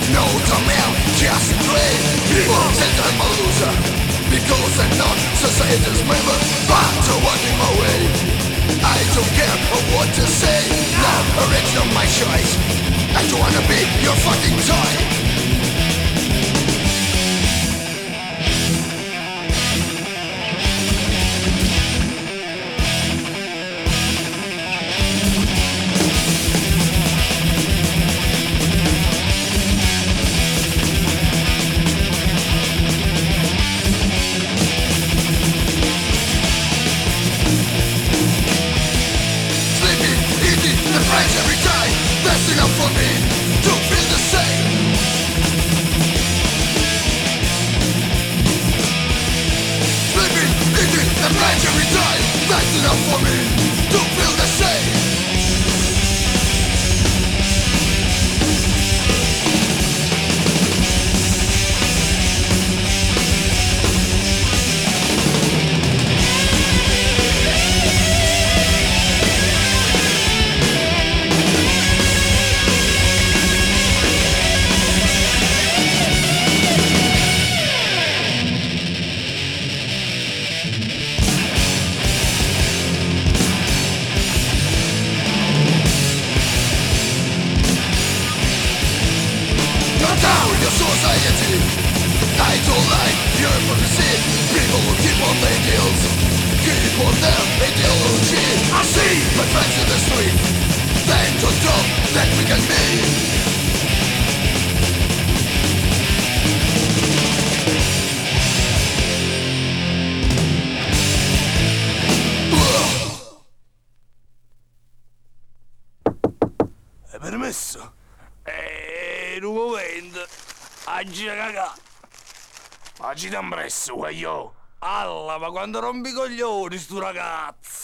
No demand, just dream. People think I'm a loser because I'm not society's member, but to walking my way. I don't care what to say. Now original my choice. I don't wanna be your fucking toy. Every day, that's enough for me to feel the same. Sleeping, eating, and rage every day, that's enough for me to feel the same. Society, I don't like your hypocrisy. People who keep on their deals, keep on their ideology. I see my friends in the street, they don't know that we can be. È permesso? Non momento. Oggi cagà. Oggi ti impresso, io. Alla, ma quando rompi i coglioni sto ragazzo.